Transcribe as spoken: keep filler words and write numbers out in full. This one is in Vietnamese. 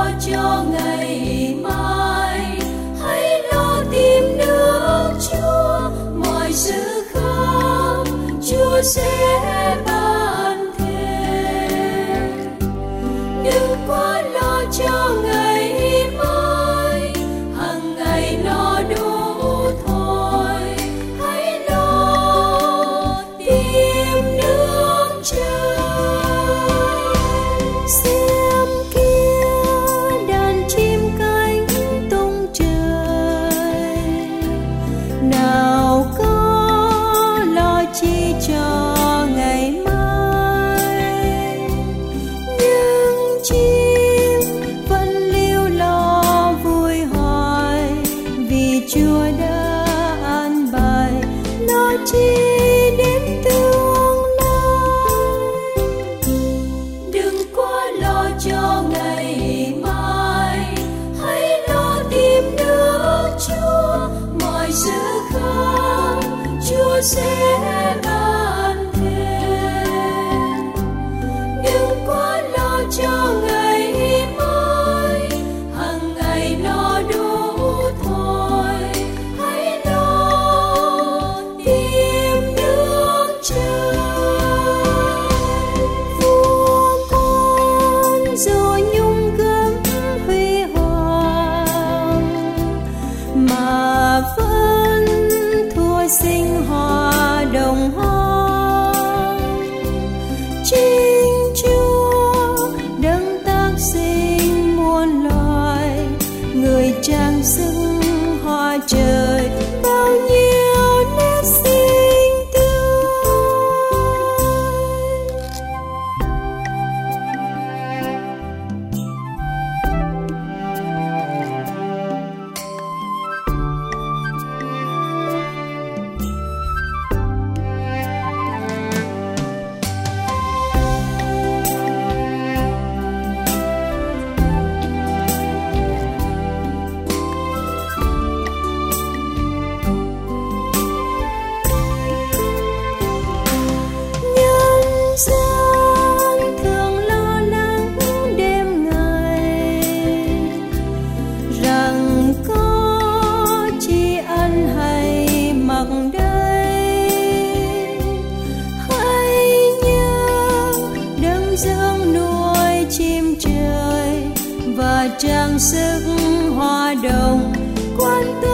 lo cho ngày mai, hãy lo tìm nước Chúa, mọi sự khác Chúa sẽ ban thêm. Đừng quá lo cho ngày mai, hằng ngày no đủ thôi. Hãy lo tìm nước Trời. Xem kia đàn chim cánh tung trời, nào có lo chi cho ngày mai. Nhưng chim vẫn liêu lo vui hoài, vì Chúa đã an bài lo chi đến tương lai. Đừng quá lo cho ngày mai, hãy lo tìm nước Chúa, mọi sự khác Chúa sẽ ban thêm. Đừng quá lo cho ngày mai, hằng ngày no đủ thôi. Hãy lo tìm nước Trời. Vua con dù nhung gấm huy hoàng, mà vẫn thua sinh hoa đồng hoang. Chính Chúa đấng tác sinh muôn loài, người trang sức hoa trời bao nhiêu nét xinh tươi. Nhân gian thường lo lắng đêm ngày, rằng có chi ăn hay mặc đây. Hãy nhớ đấng dưỡng nuôi chim trời và trang sức hoa đồng quan tâm